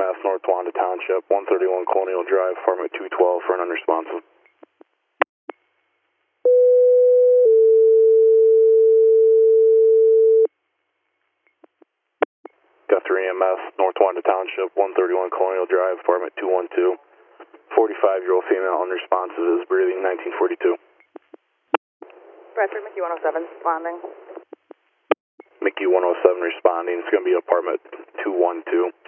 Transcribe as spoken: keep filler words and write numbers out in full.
S, North Wanda Township, one thirty-one Colonial Drive, apartment two twelve for an unresponsive. Guthrie E M S, North Wanda Township, one thirty-one Colonial Drive, apartment two one two. forty-five-year-old female unresponsive is breathing, nineteen forty-two. Bradford, Mickey one oh seven, responding. Mickey one oh seven responding. It's going to be apartment two one two.